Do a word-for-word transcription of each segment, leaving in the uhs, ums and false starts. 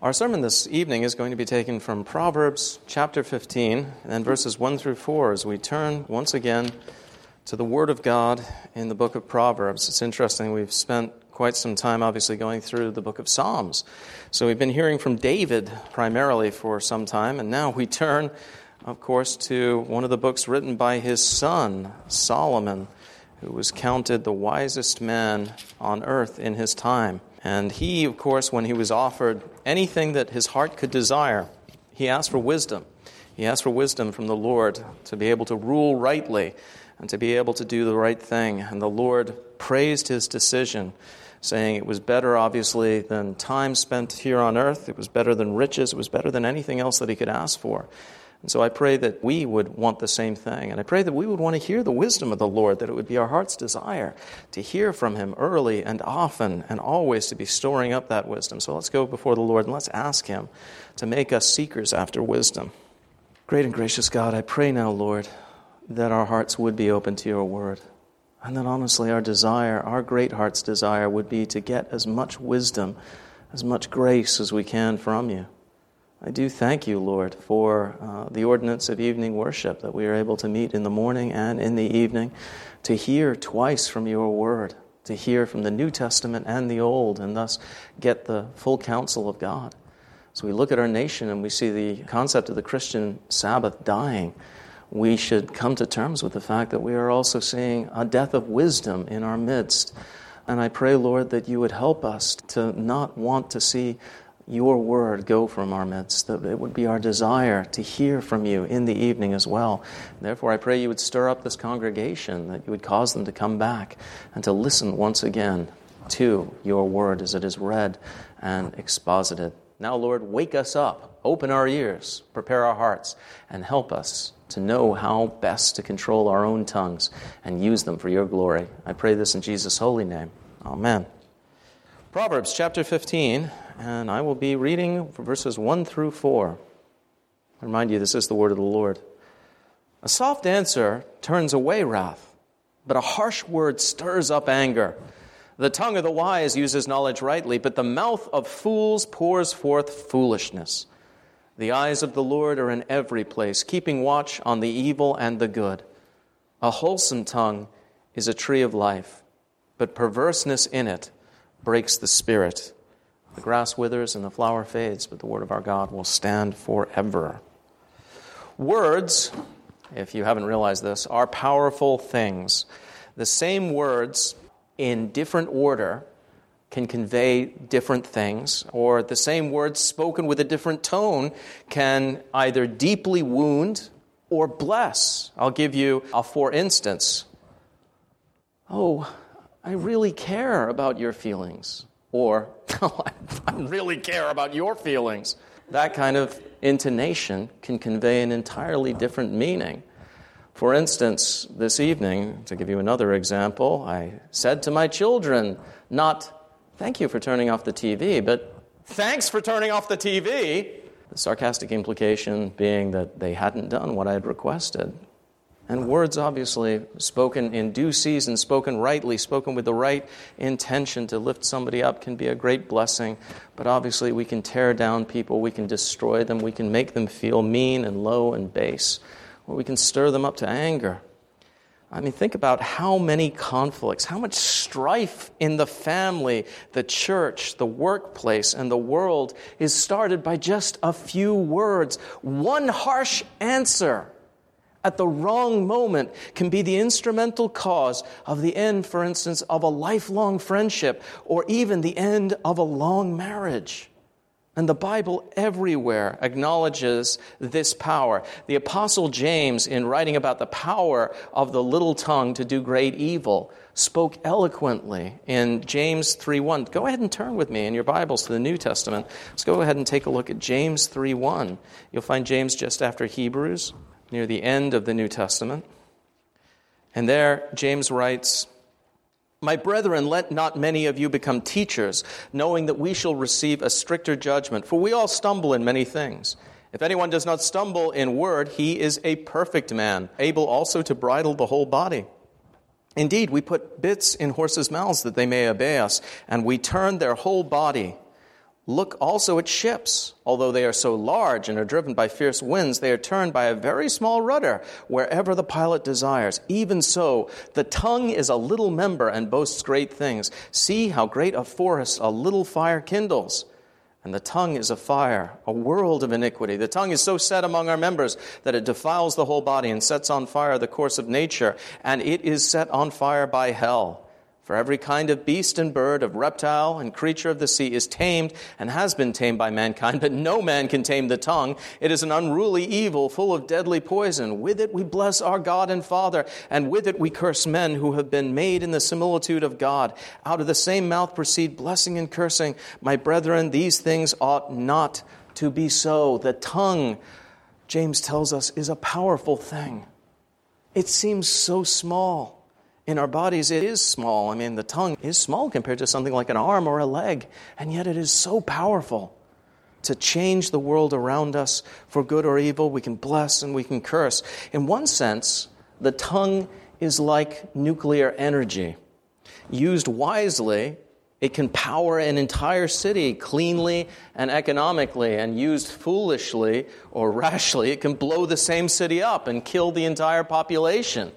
Our sermon this evening is going to be taken from Proverbs chapter fifteen, and then verses one through four, as we turn once again to the Word of God in the book of Proverbs. It's interesting, we've spent quite some time obviously going through the book of Psalms. So we've been hearing from David primarily for some time, and now we turn, of course, to one of the books written by his son, Solomon, who was counted the wisest man on earth in his time. And he, of course, when he was offered anything that his heart could desire, he asked for wisdom. He asked for wisdom from the Lord to be able to rule rightly and to be able to do the right thing. And the Lord praised his decision, saying it was better, obviously, than time spent here on earth. It was better than riches. It was better than anything else that he could ask for. And so I pray that we would want the same thing. And I pray that we would want to hear the wisdom of the Lord, that it would be our heart's desire to hear from him early and often and always to be storing up that wisdom. So let's go before the Lord and let's ask him to make us seekers after wisdom. Great and gracious God, I pray now, Lord, that our hearts would be open to your word. And that honestly our desire, our great heart's desire, would be to get as much wisdom, as much grace as we can from you. I do thank you, Lord, for uh, the ordinance of evening worship, that we are able to meet in the morning and in the evening to hear twice from your word, to hear from the New Testament and the Old, and thus get the full counsel of God. So we look at our nation and we see the concept of the Christian Sabbath dying. We should come to terms with the fact that we are also seeing a death of wisdom in our midst. And I pray, Lord, that you would help us to not want to see your word go from our midst, that it would be our desire to hear from you in the evening as well. Therefore, I pray you would stir up this congregation, that you would cause them to come back and to listen once again to your word as it is read and exposited. Now, Lord, wake us up, open our ears, prepare our hearts, and help us to know how best to control our own tongues and use them for your glory. I pray this in Jesus' holy name. Amen. Proverbs chapter fifteen, and I will be reading verses one through four. I remind you, this is the word of the Lord. A soft answer turns away wrath, but a harsh word stirs up anger. The tongue of the wise uses knowledge rightly, but the mouth of fools pours forth foolishness. The eyes of the Lord are in every place, keeping watch on the evil and the good. A wholesome tongue is a tree of life, but perverseness in it breaks the spirit. The grass withers and the flower fades, but the word of our God will stand forever. Words, if you haven't realized this, are powerful things. The same words in different order can convey different things, or the same words spoken with a different tone can either deeply wound or bless. I'll give you a for instance. Oh, I really care about your feelings. Or, oh, I really care about your feelings. That kind of intonation can convey an entirely different meaning. For instance, this evening, to give you another example, I said to my children, not, thank you for turning off the T V, but thanks for turning off the T V. The sarcastic implication being that they hadn't done what I had requested. And words, obviously, spoken in due season, spoken rightly, spoken with the right intention to lift somebody up, can be a great blessing. But obviously, we can tear down people, we can destroy them, we can make them feel mean and low and base, or we can stir them up to anger. I mean, think about how many conflicts, how much strife in the family, the church, the workplace, and the world is started by just a few words. One harsh answer at the wrong moment can be the instrumental cause of the end, for instance, of a lifelong friendship, or even the end of a long marriage. And the Bible everywhere acknowledges this power. The Apostle James, in writing about the power of the little tongue to do great evil, spoke eloquently in James three one. Go ahead and turn with me in your Bibles to the New Testament. Let's go ahead and take a look at James three one. You'll find James just after Hebrews, near the end of the New Testament. And there, James writes, My brethren, let not many of you become teachers, knowing that we shall receive a stricter judgment. For we all stumble in many things. If anyone does not stumble in word, he is a perfect man, able also to bridle the whole body. Indeed, we put bits in horses' mouths that they may obey us, and we turn their whole body. Look also at ships. Although they are so large and are driven by fierce winds, they are turned by a very small rudder wherever the pilot desires. Even so, the tongue is a little member and boasts great things. See how great a forest a little fire kindles. And the tongue is a fire, a world of iniquity. The tongue is so set among our members that it defiles the whole body and sets on fire the course of nature, and it is set on fire by hell. For every kind of beast and bird, of reptile and creature of the sea is tamed and has been tamed by mankind, but no man can tame the tongue. It is an unruly evil full of deadly poison. With it we bless our God and Father, and with it we curse men who have been made in the similitude of God. Out of the same mouth proceed blessing and cursing. My brethren, these things ought not to be so. The tongue, James tells us, is a powerful thing. It seems so small. In our bodies, it is small. I mean, the tongue is small compared to something like an arm or a leg, and yet it is so powerful to change the world around us for good or evil. We can bless and we can curse. In one sense, the tongue is like nuclear energy. Used wisely, it can power an entire city cleanly and economically, and used foolishly or rashly, it can blow the same city up and kill the entire population.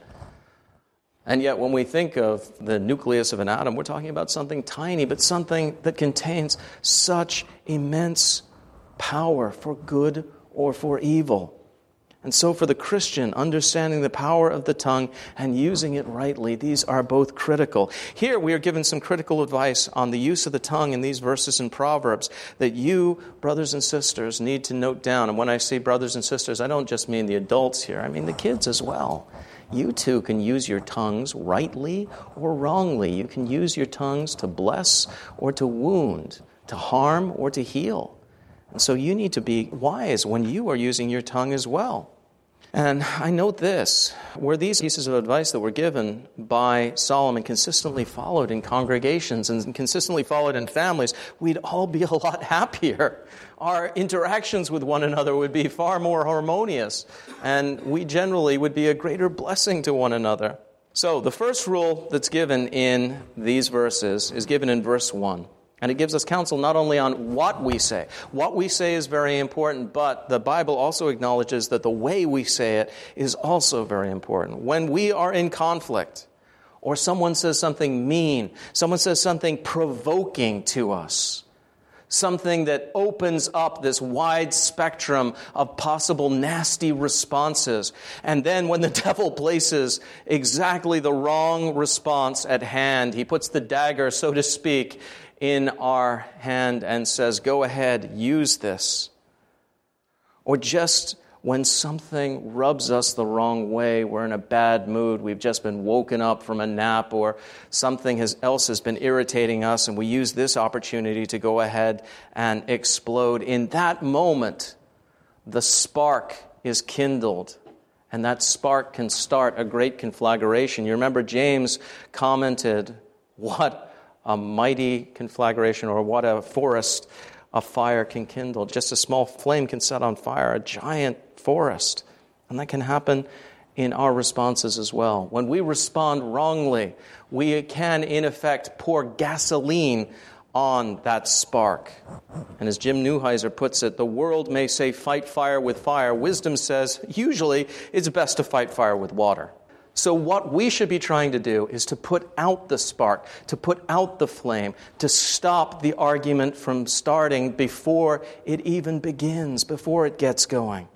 And yet when we think of the nucleus of an atom, we're talking about something tiny, but something that contains such immense power for good or for evil. And so for the Christian, understanding the power of the tongue and using it rightly, these are both critical. Here we are given some critical advice on the use of the tongue in these verses in Proverbs that you, brothers and sisters, need to note down. And when I say brothers and sisters, I don't just mean the adults here. I mean the kids as well. You too can use your tongues rightly or wrongly. You can use your tongues to bless or to wound, to harm or to heal. And so you need to be wise when you are using your tongue as well. And I note this, were these pieces of advice that were given by Solomon consistently followed in congregations and consistently followed in families, we'd all be a lot happier. Our interactions with one another would be far more harmonious, and we generally would be a greater blessing to one another. So the first rule that's given in these verses is given in verse one. And it gives us counsel not only on what we say. What we say is very important, but the Bible also acknowledges that the way we say it is also very important. When we are in conflict, or someone says something mean, someone says something provoking to us, something that opens up this wide spectrum of possible nasty responses. And then when the devil places exactly the wrong response at hand, he puts the dagger, so to speak, in our hand and says, go ahead, use this. Or just when something rubs us the wrong way, we're in a bad mood, we've just been woken up from a nap, or something has, else has been irritating us, and we use this opportunity to go ahead and explode. In that moment, the spark is kindled, and that spark can start a great conflagration. You remember James commented, what a mighty conflagration, or what a forest a fire can kindle. Just a small flame can set on fire a giant forest. And that can happen in our responses as well. When we respond wrongly, we can, in effect, pour gasoline on that spark. And as Jim Neuheiser puts it, the world may say fight fire with fire. Wisdom says usually it's best to fight fire with water. So what we should be trying to do is to put out the spark, to put out the flame, to stop the argument from starting before it even begins, before it gets going.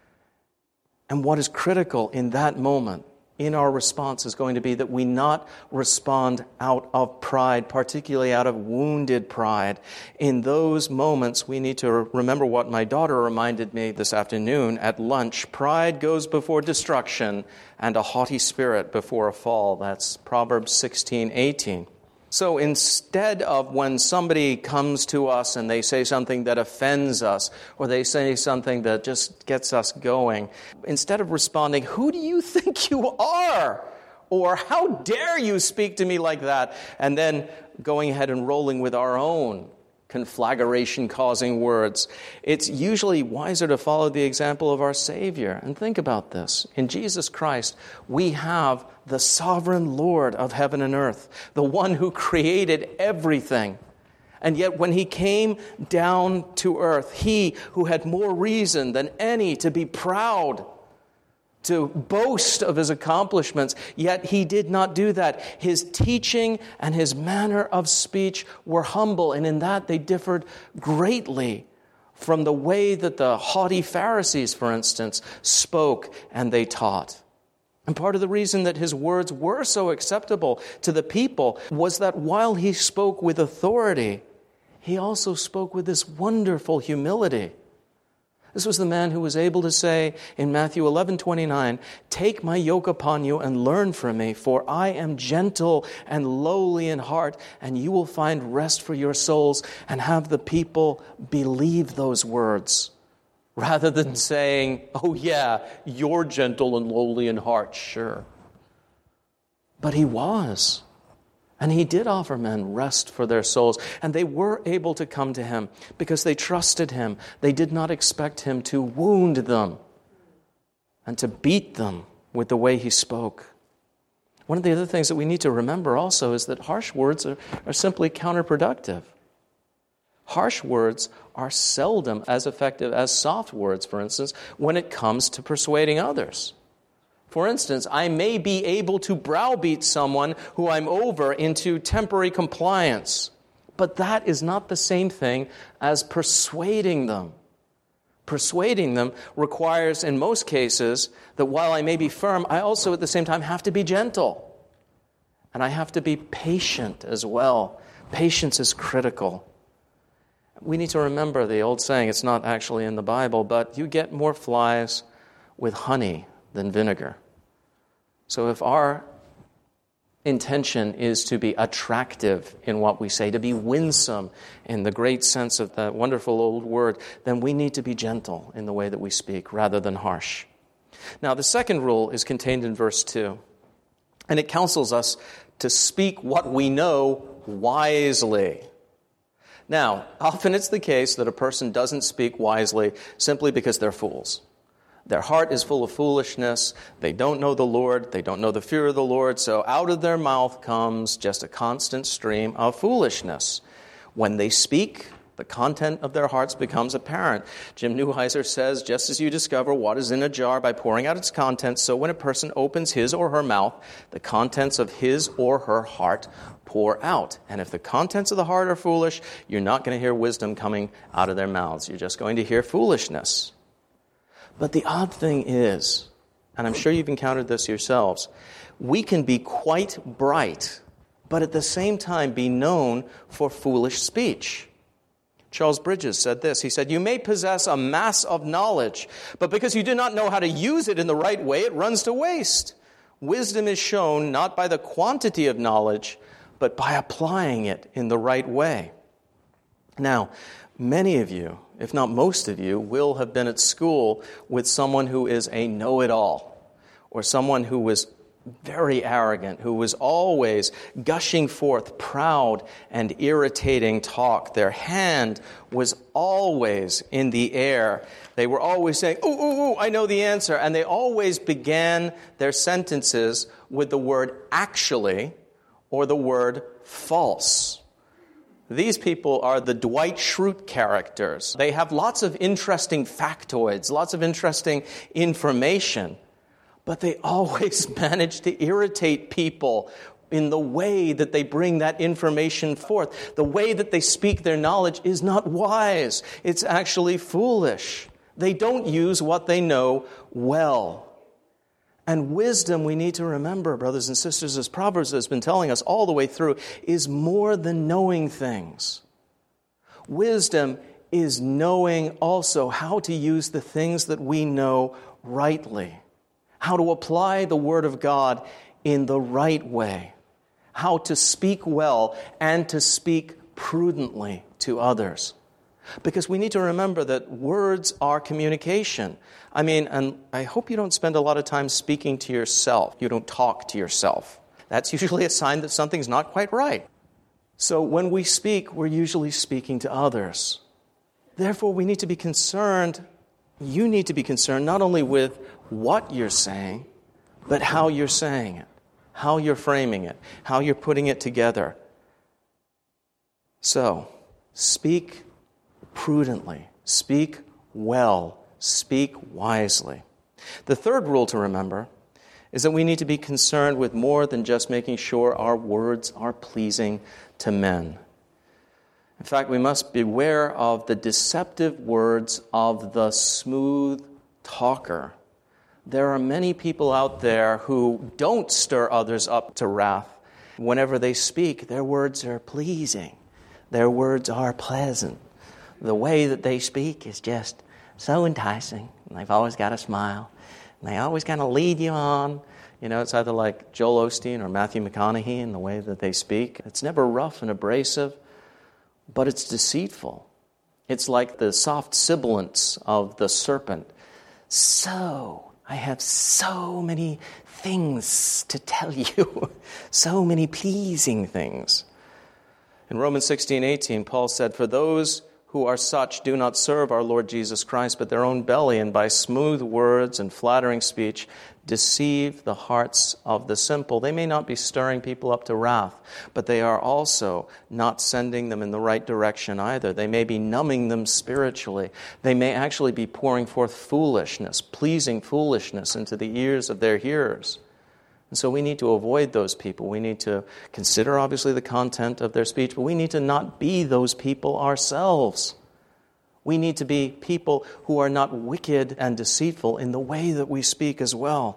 And what is critical in that moment, in our response, is going to be that we not respond out of pride, particularly out of wounded pride. In those moments, we need to remember what my daughter reminded me this afternoon at lunch. Pride goes before destruction, and a haughty spirit before a fall. That's Proverbs sixteen eighteen. So instead of when somebody comes to us and they say something that offends us, or they say something that just gets us going, instead of responding, "Who do you think you are?" or "How dare you speak to me like that?" and then going ahead and rolling with our own conflagration-causing words, it's usually wiser to follow the example of our Savior. And think about this. In Jesus Christ, we have the sovereign Lord of heaven and earth, the one who created everything. And yet when he came down to earth, he who had more reason than any to be proud, to boast of his accomplishments, yet he did not do that. His teaching and his manner of speech were humble, and in that they differed greatly from the way that the haughty Pharisees, for instance, spoke and they taught. And part of the reason that his words were so acceptable to the people was that while he spoke with authority, he also spoke with this wonderful humility. This was the man who was able to say in Matthew eleven twenty-nine, "Take my yoke upon you and learn from me, for I am gentle and lowly in heart, and you will find rest for your souls," and have the people believe those words, rather than saying, "Oh yeah, you're gentle and lowly in heart, sure." But he was. And he did offer men rest for their souls. And they were able to come to him because they trusted him. They did not expect him to wound them and to beat them with the way he spoke. One of the other things that we need to remember also is that harsh words are, are simply counterproductive. Harsh words are seldom as effective as soft words, for instance, when it comes to persuading others. For instance, I may be able to browbeat someone who I'm over into temporary compliance, but that is not the same thing as persuading them. Persuading them requires, in most cases, that while I may be firm, I also at the same time have to be gentle. And I have to be patient as well. Patience is critical. We need to remember the old saying, it's not actually in the Bible, but you get more flies with honey than vinegar. So if our intention is to be attractive in what we say, to be winsome in the great sense of that wonderful old word, then we need to be gentle in the way that we speak rather than harsh. Now, the second rule is contained in verse two, and it counsels us to speak what we know wisely. Now, often it's the case that a person doesn't speak wisely simply because they're fools. Their heart is full of foolishness. They don't know the Lord. They don't know the fear of the Lord. So out of their mouth comes just a constant stream of foolishness. When they speak, the content of their hearts becomes apparent. Jim Neuheiser says, just as you discover what is in a jar by pouring out its contents, so when a person opens his or her mouth, the contents of his or her heart pour out. And if the contents of the heart are foolish, you're not going to hear wisdom coming out of their mouths. You're just going to hear foolishness. But the odd thing is, and I'm sure you've encountered this yourselves, we can be quite bright, but at the same time be known for foolish speech. Charles Bridges said this. He said, "You may possess a mass of knowledge, but because you do not know how to use it in the right way, it runs to waste. Wisdom is shown not by the quantity of knowledge, but by applying it in the right way." Now, many of you, if not most of you, will have been at school with someone who is a know-it-all, or someone who was very arrogant, who was always gushing forth proud and irritating talk. Their hand was always in the air. They were always saying, ooh, ooh, ooh, I know the answer. And they always began their sentences with the word actually or the word false. These people are the Dwight Schrute characters. They have lots of interesting factoids, lots of interesting information, but they always manage to irritate people in the way that they bring that information forth. The way that they speak their knowledge is not wise. It's actually foolish. They don't use what they know well. And wisdom, we need to remember, brothers and sisters, as Proverbs has been telling us all the way through, is more than knowing things. Wisdom is knowing also how to use the things that we know rightly, how to apply the Word of God in the right way, how to speak well and to speak prudently to others. Because we need to remember that words are communication. I mean, and I hope you don't spend a lot of time speaking to yourself. You don't talk to yourself. That's usually a sign that something's not quite right. So when we speak, we're usually speaking to others. Therefore, we need to be concerned, you need to be concerned not only with what you're saying, but how you're saying it, how you're framing it, how you're putting it together. So, Speak prudently. Speak well. Speak wisely. The third rule to remember is that we need to be concerned with more than just making sure our words are pleasing to men. In fact, we must beware of the deceptive words of the smooth talker. There are many people out there who don't stir others up to wrath. Whenever they speak, their words are pleasing. Their words are pleasant. The way that they speak is just so enticing. And they've always got a smile. And they always kind of lead you on. You know, it's either like Joel Osteen or Matthew McConaughey in the way that they speak. It's never rough and abrasive, but it's deceitful. It's like the soft sibilance of the serpent. So, I have so many things to tell you. So many pleasing things. In Romans sixteen eighteen, Paul said, "For those who are such do not serve our Lord Jesus Christ, but their own belly, and by smooth words and flattering speech deceive the hearts of the simple." They may not be stirring people up to wrath, but they are also not sending them in the right direction either. They may be numbing them spiritually. They may actually be pouring forth foolishness, pleasing foolishness into the ears of their hearers. And so we need to avoid those people. We need to consider, obviously, the content of their speech, but we need to not be those people ourselves. We need to be people who are not wicked and deceitful in the way that we speak as well.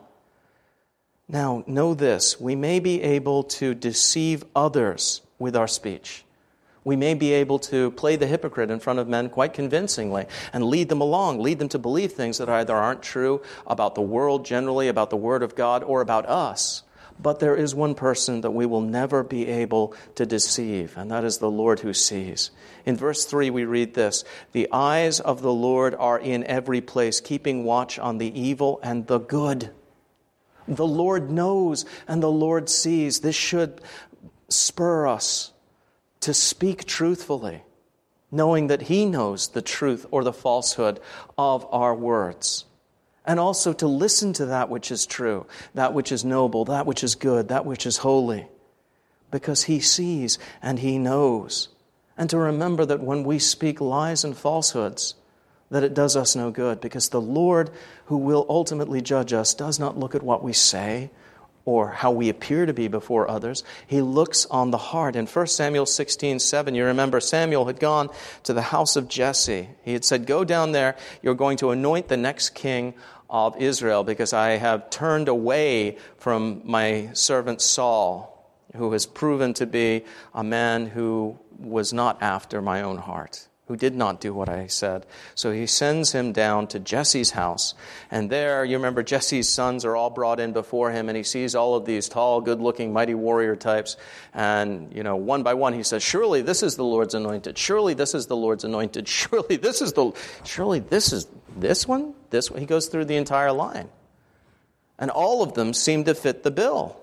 Now, know this. We may be able to deceive others with our speech. We may be able to play the hypocrite in front of men quite convincingly and lead them along, lead them to believe things that either aren't true about the world generally, about the Word of God, or about us. But there is one person that we will never be able to deceive, and that is the Lord who sees. In verse three we read this, "The eyes of the Lord are in every place, keeping watch on the evil and the good." The Lord knows and the Lord sees. This should spur us to speak truthfully, knowing that He knows the truth or the falsehood of our words. And also to listen to that which is true, that which is noble, that which is good, that which is holy, because He sees and He knows. And to remember that when we speak lies and falsehoods, that it does us no good, because the Lord who will ultimately judge us does not look at what we say or how we appear to be before others. He looks on the heart. In First Samuel sixteen seven, you remember Samuel had gone to the house of Jesse. He had said, "Go down there, you're going to anoint the next king of Israel, because I have turned away from my servant Saul, who has proven to be a man who was not after my own heart, who did not do what I said." So he sends him down to Jesse's house. And there, you remember, Jesse's sons are all brought in before him, and he sees all of these tall, good-looking, mighty warrior types. And, you know, one by one he says, "Surely this is the Lord's anointed. Surely this is the Lord's anointed. Surely this is the, surely this is this one? This one?" He goes through the entire line. And all of them seem to fit the bill.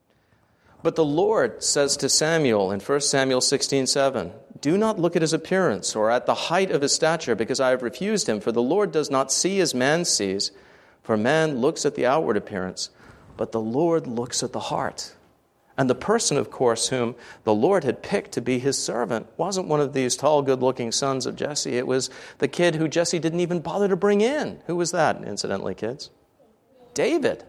But the Lord says to Samuel in First Samuel sixteen seven, "Do not look at his appearance or at the height of his stature, because I have refused him. For the Lord does not see as man sees. For man looks at the outward appearance, but the Lord looks at the heart." And the person, of course, whom the Lord had picked to be His servant wasn't one of these tall, good-looking sons of Jesse. It was the kid who Jesse didn't even bother to bring in. Who was that, incidentally, kids? David.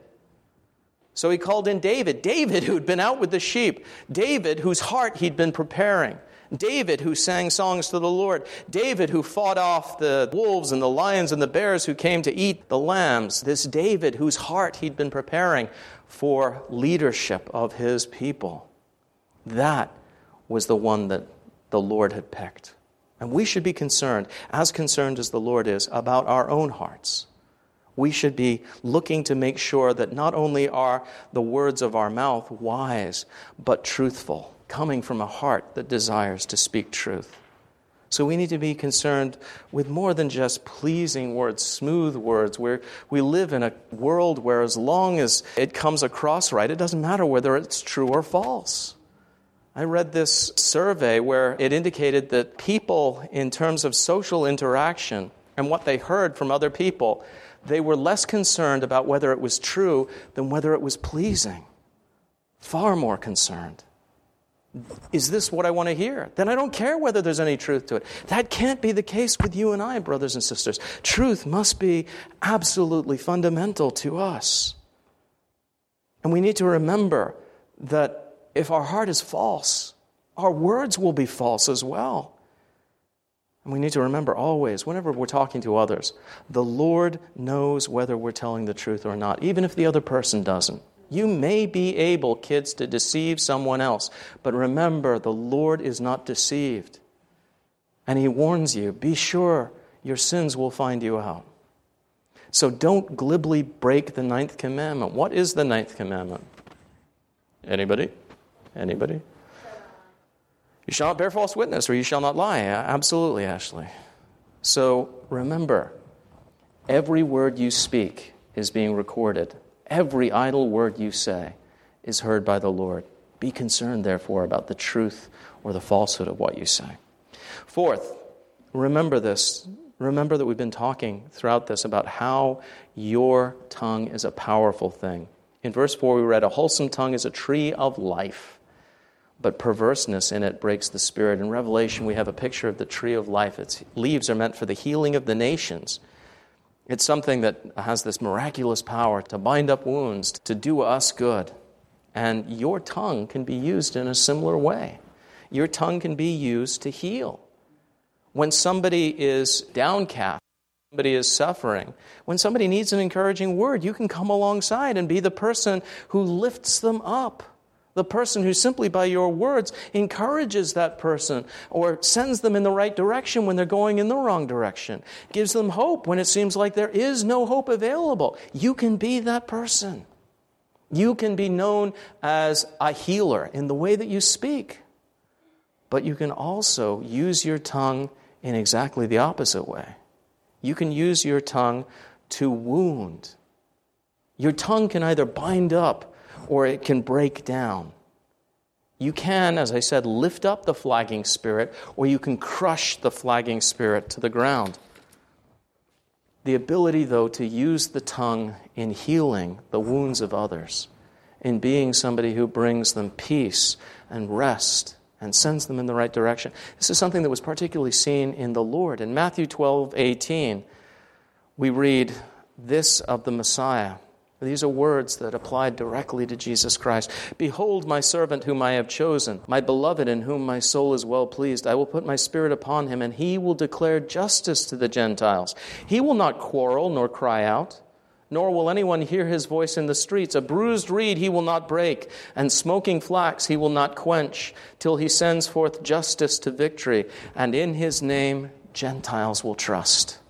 So he called in David. David, who'd been out with the sheep. David, whose heart he'd been preparing. David, who sang songs to the Lord. David, who fought off the wolves and the lions and the bears who came to eat the lambs. This David, whose heart he'd been preparing for leadership of his people. That was the one that the Lord had picked. And we should be concerned, as concerned as the Lord is, about our own hearts. We should be looking to make sure that not only are the words of our mouth wise, but truthful, coming from a heart that desires to speak truth. So we need to be concerned with more than just pleasing words, smooth words, where we live in a world where as long as it comes across right, it doesn't matter whether it's true or false. I read this survey where it indicated that people, in terms of social interaction and what they heard from other people, they were less concerned about whether it was true than whether it was pleasing. Far more concerned. is this what I want to hear? Then I don't care whether there's any truth to it. That can't be the case with you and I, brothers and sisters. Truth must be absolutely fundamental to us. And we need to remember that if our heart is false, our words will be false as well. And we need to remember always, whenever we're talking to others, the Lord knows whether we're telling the truth or not, even if the other person doesn't. You may be able, kids, to deceive someone else, but remember, the Lord is not deceived. And He warns you, be sure your sins will find you out. So don't glibly break the ninth commandment. What is the ninth commandment? Anybody? Anybody? You shall not bear false witness, or you shall not lie. Absolutely, Ashley. So remember, every word you speak is being recorded. Every idle word you say is heard by the Lord. Be concerned, therefore, about the truth or the falsehood of what you say. Fourth, remember this. Remember that we've been talking throughout this about how your tongue is a powerful thing. In verse four, we read, a wholesome tongue is a tree of life, but perverseness in it breaks the spirit. In Revelation, we have a picture of the tree of life. Its leaves are meant for the healing of the nations. It's something that has this miraculous power to bind up wounds, to do us good. And your tongue can be used in a similar way. Your tongue can be used to heal. When somebody is downcast, somebody is suffering, when somebody needs an encouraging word, you can come alongside and be the person who lifts them up. The person who simply by your words encourages that person or sends them in the right direction when they're going in the wrong direction. Gives them hope when it seems like there is no hope available. You can be that person. You can be known as a healer in the way that you speak. But you can also use your tongue in exactly the opposite way. You can use your tongue to wound. Your tongue can either bind up or it can break down. You can, as I said, lift up the flagging spirit, or you can crush the flagging spirit to the ground. The ability, though, to use the tongue in healing the wounds of others, in being somebody who brings them peace and rest and sends them in the right direction. This is something that was particularly seen in the Lord. In Matthew twelve eighteen, we read this of the Messiah. These are words that apply directly to Jesus Christ. Behold my servant whom I have chosen, my beloved in whom my soul is well pleased. I will put my spirit upon him, and he will declare justice to the Gentiles. He will not quarrel nor cry out, nor will anyone hear his voice in the streets. A bruised reed he will not break, and smoking flax he will not quench, till he sends forth justice to victory, and in his name Gentiles will trust.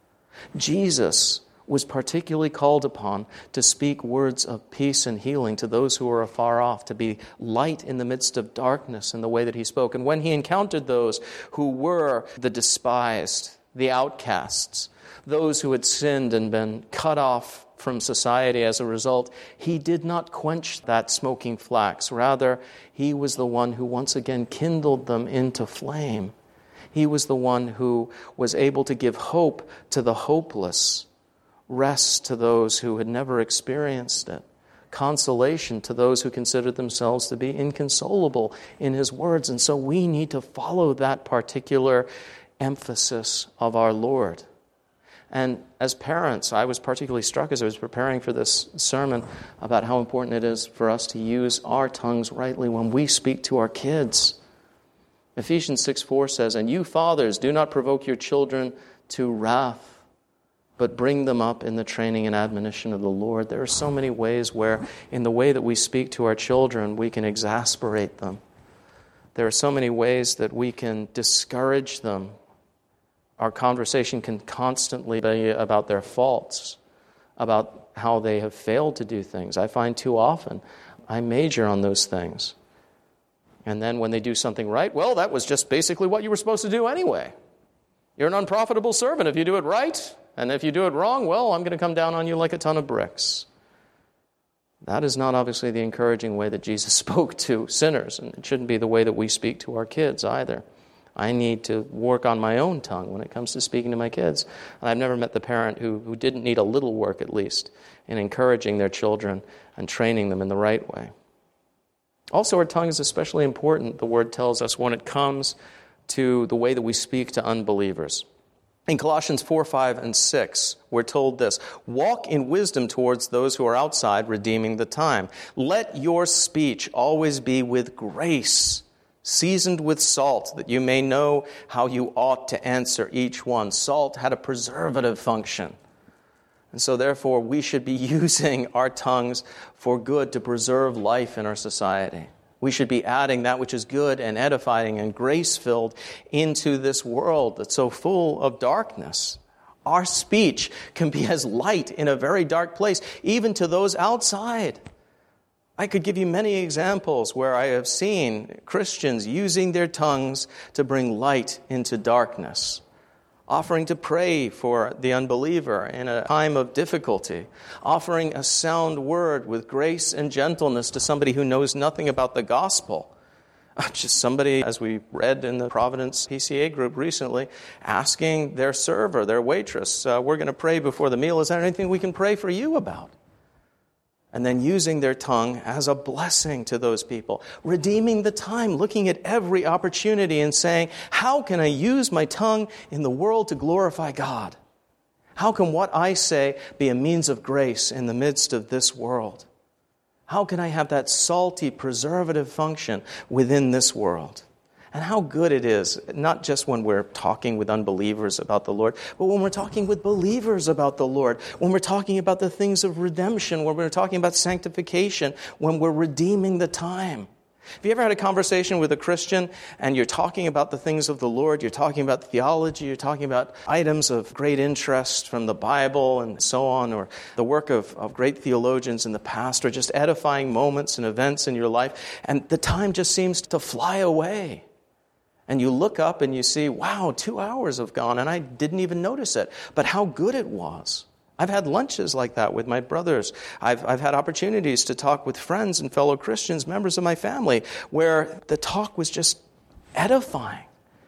Jesus was particularly called upon to speak words of peace and healing to those who are afar off, to be light in the midst of darkness in the way that he spoke. And when he encountered those who were the despised, the outcasts, those who had sinned and been cut off from society as a result, he did not quench that smoking flax. Rather, he was the one who once again kindled them into flame. He was the one who was able to give hope to the hopeless, rest to those who had never experienced it, consolation to those who considered themselves to be inconsolable in his words. And so we need to follow that particular emphasis of our Lord. And as parents, I was particularly struck as I was preparing for this sermon about how important it is for us to use our tongues rightly when we speak to our kids. Ephesians six four says, and you fathers, do not provoke your children to wrath, but bring them up in the training and admonition of the Lord. There are so many ways where, in the way that we speak to our children, we can exasperate them. There are so many ways that we can discourage them. Our conversation can constantly be about their faults, about how they have failed to do things. I find too often I major on those things. And then when they do something right, well, that was just basically what you were supposed to do anyway. You're an unprofitable servant if you do it right. And if you do it wrong, well, I'm going to come down on you like a ton of bricks. That is not obviously the encouraging way that Jesus spoke to sinners, and it shouldn't be the way that we speak to our kids either. I need to work on my own tongue when it comes to speaking to my kids. And I've never met the parent who, who didn't need a little work, at least, in encouraging their children and training them in the right way. Also, our tongue is especially important, the Word tells us, when it comes to the way that we speak to unbelievers. In Colossians four, five, and six, we're told this: walk in wisdom towards those who are outside, redeeming the time. Let your speech always be with grace, seasoned with salt, that you may know how you ought to answer each one. Salt had a preservative function. And so therefore, we should be using our tongues for good to preserve life in our society. We should be adding that which is good and edifying and grace-filled into this world that's so full of darkness. Our speech can be as light in a very dark place, even to those outside. I could give you many examples where I have seen Christians using their tongues to bring light into darkness, offering to pray for the unbeliever in a time of difficulty, offering a sound word with grace and gentleness to somebody who knows nothing about the gospel. Just somebody, as we read in the Providence P C A group recently, asking their server, their waitress, uh, we're going to pray before the meal. Is there anything we can pray for you about? And then using their tongue as a blessing to those people, redeeming the time, looking at every opportunity and saying, how can I use my tongue in the world to glorify God? How can what I say be a means of grace in the midst of this world? How can I have that salty, preservative function within this world? And how good it is, not just when we're talking with unbelievers about the Lord, but when we're talking with believers about the Lord, when we're talking about the things of redemption, when we're talking about sanctification, when we're redeeming the time. Have you ever had a conversation with a Christian and you're talking about the things of the Lord, you're talking about theology, you're talking about items of great interest from the Bible and so on, or the work of, of great theologians in the past, or just edifying moments and events in your life, and the time just seems to fly away. And you look up and you see, wow, two hours have gone and I didn't even notice it. But how good it was. I've had lunches like that with my brothers. I've, I've had opportunities to talk with friends and fellow Christians, members of my family, where the talk was just edifying.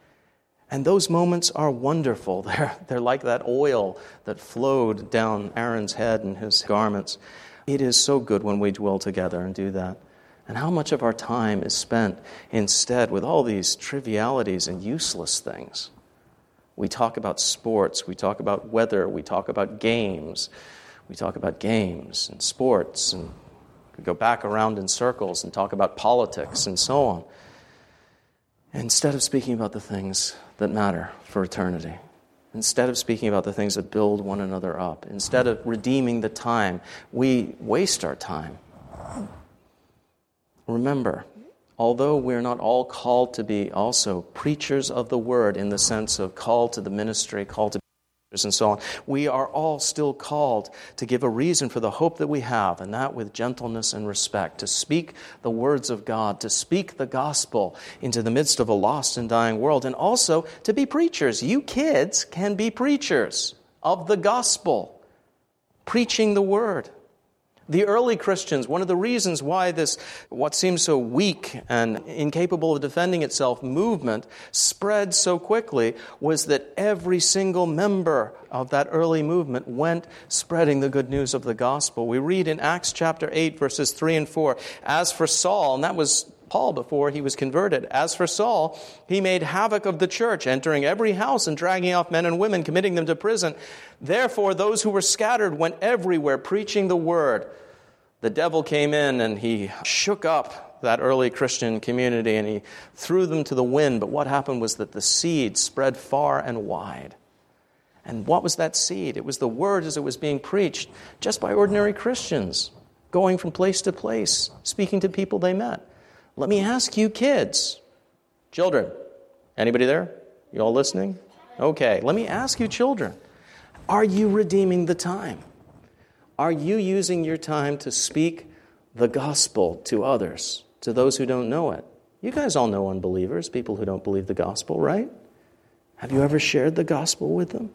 And those moments are wonderful. They're, they're like that oil that flowed down Aaron's head and his garments. It is so good when we dwell together and do that. And how much of our time is spent instead with all these trivialities and useless things? We talk about sports, we talk about weather, we talk about games, we talk about games and sports, and we go back around in circles and talk about politics and so on, instead of speaking about the things that matter for eternity. Instead of speaking about the things that build one another up, instead of redeeming the time, we waste our time. Remember, although we're not all called to be also preachers of the word in the sense of called to the ministry, called to be and so on, we are all still called to give a reason for the hope that we have, and that with gentleness and respect, to speak the words of God, to speak the gospel into the midst of a lost and dying world, and also to be preachers. You kids can be preachers of the gospel, preaching the word. The early Christians, one of the reasons why this, what seems so weak and incapable of defending itself movement spread so quickly, was that every single member of that early movement went spreading the good news of the gospel. We read in Acts chapter eight, verses three and four, as for Saul, and that was Paul before he was converted, as for Saul, he made havoc of the church, entering every house and dragging off men and women, committing them to prison. Therefore, those who were scattered went everywhere preaching the word. The devil came in and he shook up that early Christian community and he threw them to the wind. But what happened was that the seed spread far and wide. And what was that seed? It was the word as it was being preached just by ordinary Christians, going from place to place, speaking to people they met. Let me ask you kids, children, anybody there? You all listening? Okay, let me ask you children, are you redeeming the time? Are you using your time to speak the gospel to others, to those who don't know it? You guys all know unbelievers, people who don't believe the gospel, right? Have you ever shared the gospel with them?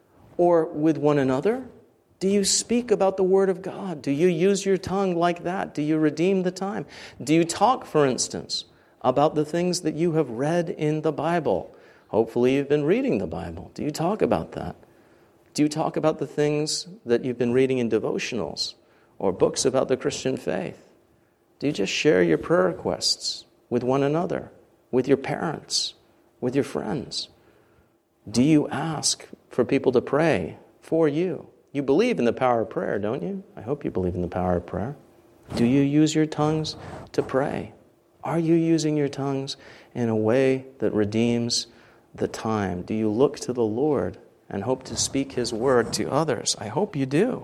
Or with one another? Do you speak about the word of God? Do you use your tongue like that? Do you redeem the time? Do you talk, for instance, about the things that you have read in the Bible? Hopefully you've been reading the Bible. Do you talk about that? Do you talk about the things that you've been reading in devotionals or books about the Christian faith? Do you just share your prayer requests with one another, with your parents, with your friends? Do you ask for people to pray for you? You believe in the power of prayer, don't you? I hope you believe in the power of prayer. Do you use your tongues to pray? Are you using your tongues in a way that redeems the time? Do you look to the Lord and hope to speak His word to others? I hope you do.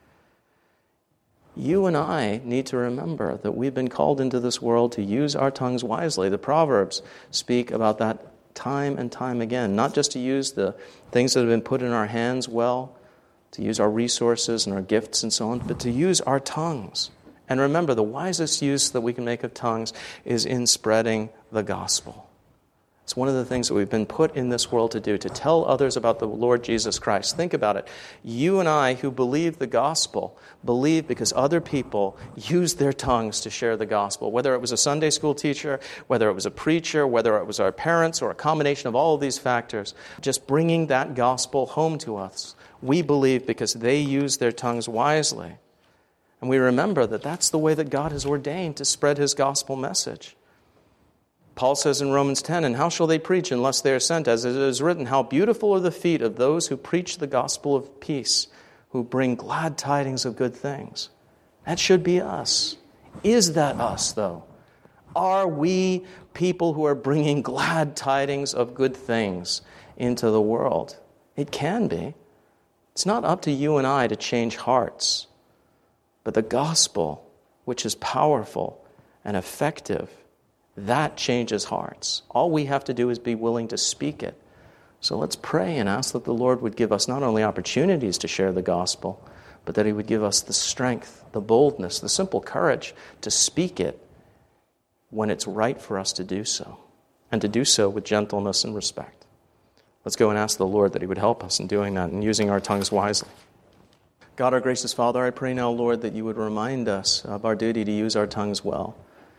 You and I need to remember that we've been called into this world to use our tongues wisely. The Proverbs speak about that time and time again, not just to use the things that have been put in our hands well, to use our resources and our gifts and so on, but to use our tongues. And remember, the wisest use that we can make of tongues is in spreading the gospel. It's one of the things that we've been put in this world to do, to tell others about the Lord Jesus Christ. Think about it. You and I who believe the gospel, believe because other people used their tongues to share the gospel. Whether it was a Sunday school teacher, whether it was a preacher, whether it was our parents, or a combination of all of these factors, just bringing that gospel home to us. We believe because they used their tongues wisely. And we remember that that's the way that God has ordained to spread His gospel message. Paul says in Romans ten, "And how shall they preach unless they are sent? As it is written, how beautiful are the feet of those who preach the gospel of peace, who bring glad tidings of good things." That should be us. Is that us, though? Are we people who are bringing glad tidings of good things into the world? It can be. It's not up to you and I to change hearts. But the gospel, which is powerful and effective, that changes hearts. All we have to do is be willing to speak it. So let's pray and ask that the Lord would give us not only opportunities to share the gospel, but that He would give us the strength, the boldness, the simple courage to speak it when it's right for us to do so, and to do so with gentleness and respect. Let's go and ask the Lord that He would help us in doing that and using our tongues wisely. God, our gracious Father, I pray now, Lord, that You would remind us of our duty to use our tongues well.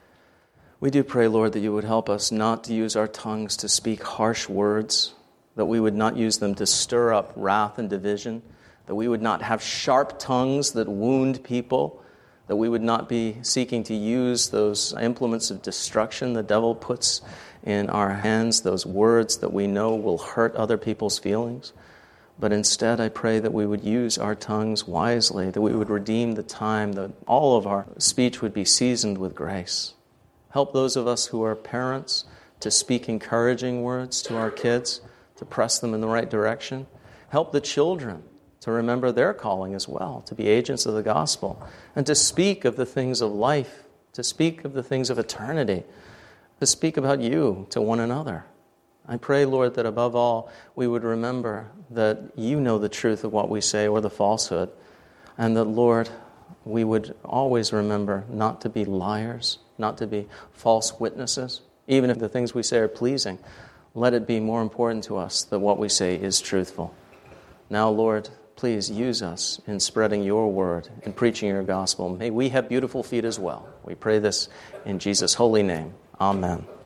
We do pray, Lord, that You would help us not to use our tongues to speak harsh words, that we would not use them to stir up wrath and division, that we would not have sharp tongues that wound people, that we would not be seeking to use those implements of destruction the devil puts in our hands, those words that we know will hurt other people's feelings. But instead, I pray that we would use our tongues wisely, that we would redeem the time, that all of our speech would be seasoned with grace. Help those of us who are parents to speak encouraging words to our kids, to press them in the right direction. Help the children to remember their calling as well, to be agents of the gospel, and to speak of the things of life, to speak of the things of eternity, to speak about You to one another. I pray, Lord, that above all, we would remember that You know the truth of what we say or the falsehood, and that, Lord, we would always remember not to be liars, not to be false witnesses. Even if the things we say are pleasing, let it be more important to us that what we say is truthful. Now, Lord, please use us in spreading Your word and preaching Your gospel. May we have beautiful feet as well. We pray this in Jesus' holy name. Amen.